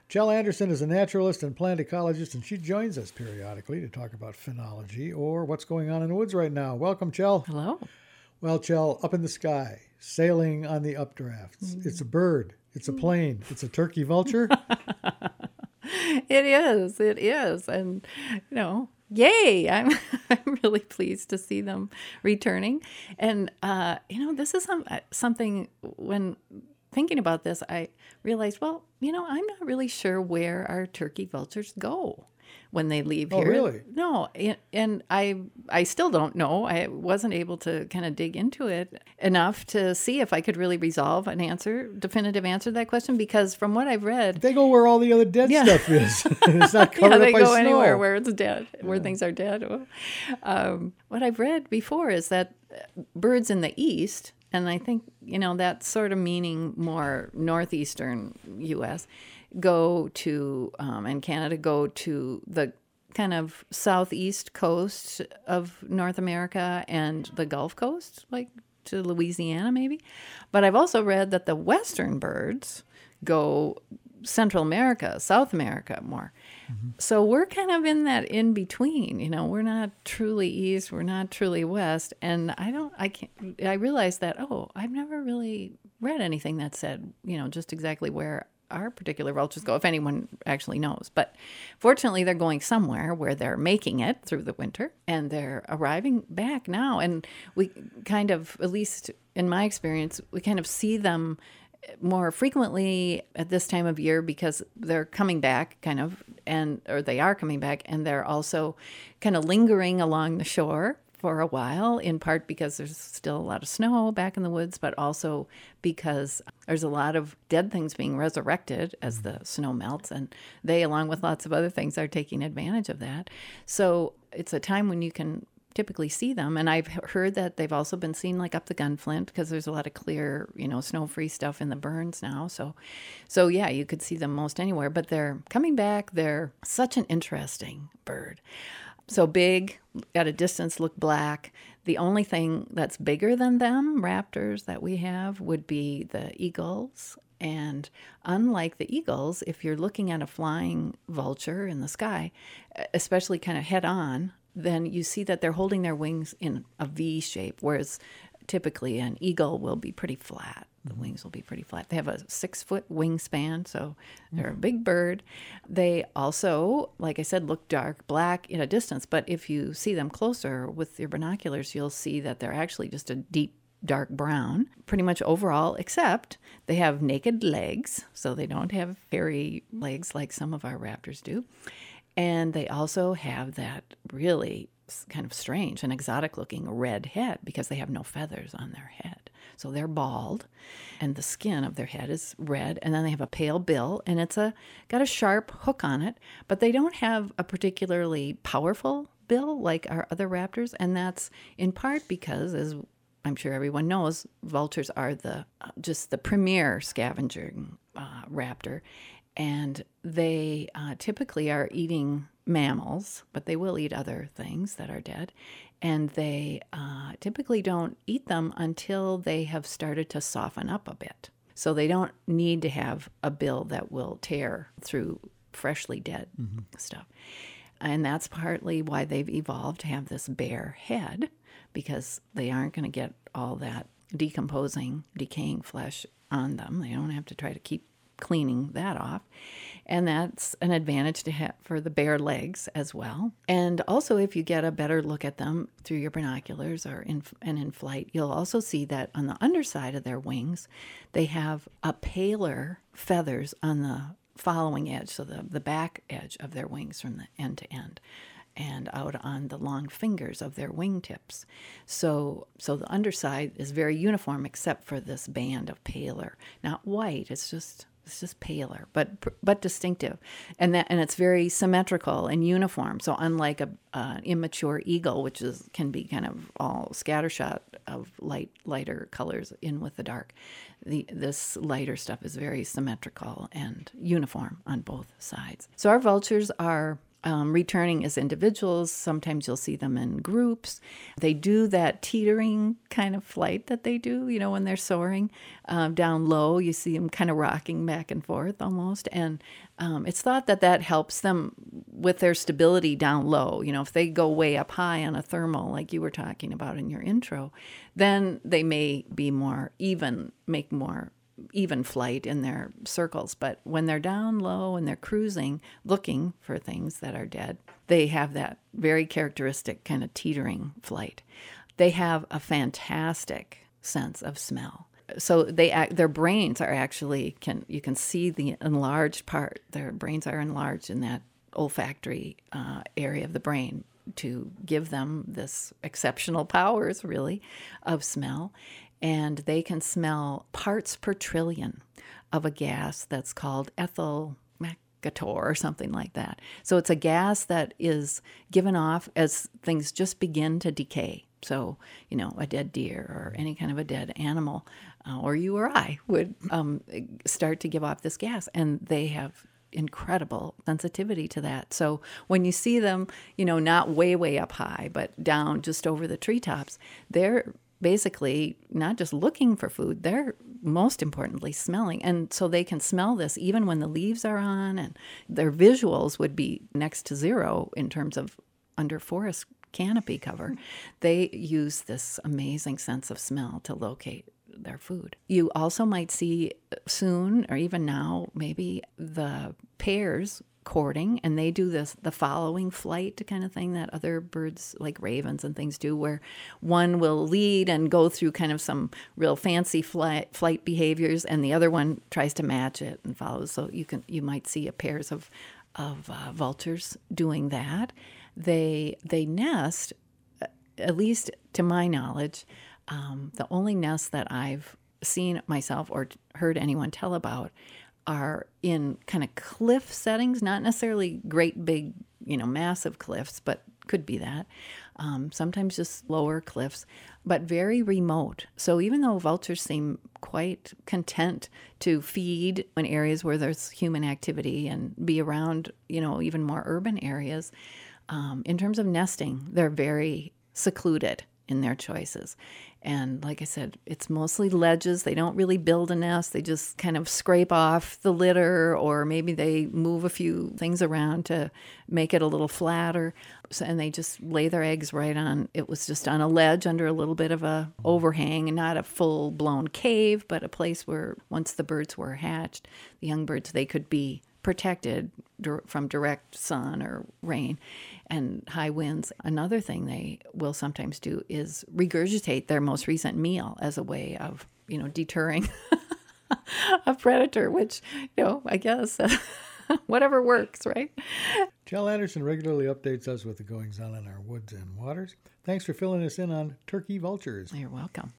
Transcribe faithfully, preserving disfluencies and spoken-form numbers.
Chell Anderson is a naturalist and plant ecologist, and she joins us periodically to talk about phenology or what's going on in the woods right now. Welcome, Chell. Hello. Well, Chell, up in the sky, sailing on the updrafts. Mm. It's a bird. It's a plane. It's a turkey vulture. It is. It is. And, you know, yay. I'm I'm really pleased to see them returning. And, uh, you know, this is some, something when thinking about this, I realized, well, you know, I'm not really sure where our turkey vultures go when they leave oh, here. Really? No, and I I still don't know. I wasn't able to kind of dig into it enough to see if I could really resolve an answer, definitive answer to that question, because from what I've read... They go where all the other dead yeah. stuff is. It's not covered yeah, they up by go snow. anywhere where it's dead, where yeah. things are dead. Um, what I've read before is that birds in the east, and I think, you know, that's sort of meaning more northeastern U S, go to, um, and Canada go to the kind of southeast coast of North America and the Gulf Coast, like to Louisiana maybe. But I've also read that the western birds go Central America, South America more. Mm-hmm. So we're kind of in that in between, you know, we're not truly east, we're not truly west. And I don't, I can't, I realized that, oh, I've never really read anything that said, you know, just exactly where our particular vultures go, if anyone actually knows. But fortunately, they're going somewhere where they're making it through the winter, and they're arriving back now. And we kind of, at least in my experience, we kind of see them more frequently at this time of year because they're coming back kind of, and or they are coming back, and they're also kind of lingering along the shore for a while, in part because there's still a lot of snow back in the woods, but also because there's a lot of dead things being resurrected as the snow melts, and they, along with lots of other things, are taking advantage of that. So it's a time when you can typically see them. And I've heard that they've also been seen like up the Gunflint because there's a lot of clear, you know, snow-free stuff in the burns now. So, so yeah, you could see them most anywhere, but they're coming back. They're such an interesting bird. So big, at a distance look black. The only thing that's bigger than them, raptors that we have, would be the eagles. And unlike the eagles, if you're looking at a flying vulture in the sky, especially kind of head on, then you see that they're holding their wings in a V shape, whereas typically an eagle will be pretty flat. The wings will be pretty flat. They have a six-foot wingspan, so they're a big bird. They also, like I said, look dark black at a distance, but if you see them closer with your binoculars, you'll see that they're actually just a deep dark brown, pretty much overall, except they have naked legs, so they don't have hairy legs like some of our raptors do. And they also have that really kind of strange and exotic-looking red head because they have no feathers on their head. So they're bald, and the skin of their head is red, and then they have a pale bill, and it's a got a sharp hook on it, but they don't have a particularly powerful bill like our other raptors, and that's in part because, as I'm sure everyone knows, vultures are the uh, just the premier scavenging uh, raptor, and they uh, typically are eating mammals, but they will eat other things that are dead. And they uh, typically don't eat them until they have started to soften up a bit. So they don't need to have a bill that will tear through freshly dead mm-hmm. stuff. And that's partly why they've evolved to have this bare head, because they aren't going to get all that decomposing, decaying flesh on them. They don't have to try to keep cleaning that off. And that's an advantage to have for the bare legs as well. And also, if you get a better look at them through your binoculars or in, and in flight, you'll also see that on the underside of their wings, they have a paler feathers on the following edge, so the, the back edge of their wings from the end to end, and out on the long fingers of their wingtips. So so the underside is very uniform except for this band of paler. Not white, it's just it's just paler, but but distinctive. And that and it's very symmetrical and uniform. So unlike a an immature eagle, which is can be kind of all scattershot of light lighter colors in with the dark, the this lighter stuff is very symmetrical and uniform on both sides. So our vultures are um, returning as individuals. Sometimes you'll see them in groups. They do that teetering kind of flight that they do, you know, when they're soaring um, down low. You see them kind of rocking back and forth almost. And um, it's thought that that helps them with their stability down low. You know, if they go way up high on a thermal, like you were talking about in your intro, then they may be more even, make more even flight in their circles. But when they're down low and they're cruising, looking for things that are dead, they have that very characteristic kind of teetering flight. They have a fantastic sense of smell. So they act, their brains are actually, can you can see the enlarged part. Their brains are enlarged in that olfactory uh, area of the brain to give them this exceptional powers, really, of smell. And they can smell parts per trillion of a gas that's called ethyl mercator or something like that. So it's a gas that is given off as things just begin to decay. So, you know, a dead deer or any kind of a dead animal, uh, or you or I would um, start to give off this gas, and they have incredible sensitivity to that. So when you see them, you know, not way, way up high, but down just over the treetops, they're basically not just looking for food, they're most importantly smelling. And so they can smell this even when the leaves are on, and their visuals would be next to zero in terms of under forest canopy cover. They use this amazing sense of smell to locate their food. You also might see soon, or even now, maybe the pairs courting, and they do this the following flight kind of thing that other birds like ravens and things do, where one will lead and go through kind of some real fancy flight flight behaviors, and the other one tries to match it and follows. So you can you might see a pairs of of uh, vultures doing that. They they nest, at least to my knowledge, um, the only nests that I've seen myself or heard anyone tell about are in kind of cliff settings, not necessarily great big, you know, massive cliffs, but could be that. Um, sometimes just lower cliffs, but very remote. So even though vultures seem quite content to feed in areas where there's human activity and be around, you know, even more urban areas, um, in terms of nesting, they're very secluded in their choices. And like I said, it's mostly ledges. They don't really build a nest. They just kind of scrape off the litter, or maybe they move a few things around to make it a little flatter. So, and they just lay their eggs right on, it was just on a ledge under a little bit of a overhang, and not a full-blown cave, but a place where once the birds were hatched, the young birds, they could be protected from direct sun or rain and high winds. Another thing they will sometimes do is regurgitate their most recent meal as a way of, you know, deterring a predator, which, you know, I guess whatever works, right? Jill Anderson regularly updates us with the goings on in our woods and waters. Thanks for filling us in on turkey vultures. You're welcome.